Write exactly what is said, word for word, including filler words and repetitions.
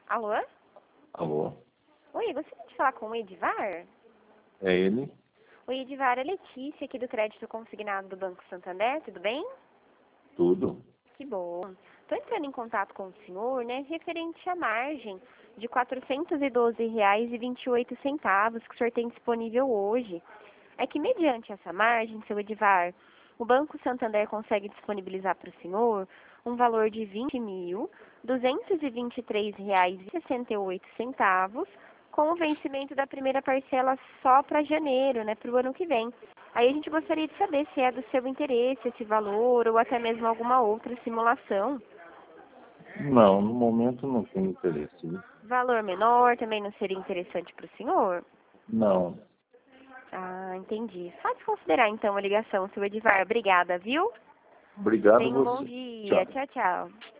Alô? Alô? Oi, eu gostaria de falar com o Edivar? É ele? Oi, Edivar, é Letícia aqui do Crédito Consignado do Banco Santander, tudo bem? Tudo? Que bom. Estou entrando em contato com o senhor, né, referente à margem de quatrocentos e doze reais e vinte e oito centavos que o senhor tem disponível hoje. É que mediante essa margem, seu Edivar, o Banco Santander consegue disponibilizar para o senhor um valor de vinte mil duzentos e vinte e três reais e sessenta e oito centavos, com o vencimento da primeira parcela só para janeiro, né, para o ano que vem. Aí a gente gostaria de saber se é do seu interesse esse valor ou até mesmo alguma outra simulação. Não, no momento não tenho interesse. Né? Valor menor também não seria interessante para o senhor? Não. Ah, entendi. Só desconsiderar então a ligação, seu Edivar. Obrigada, viu? Obrigado Tenha um bom você. dia. Tchau. Tchau, tchau.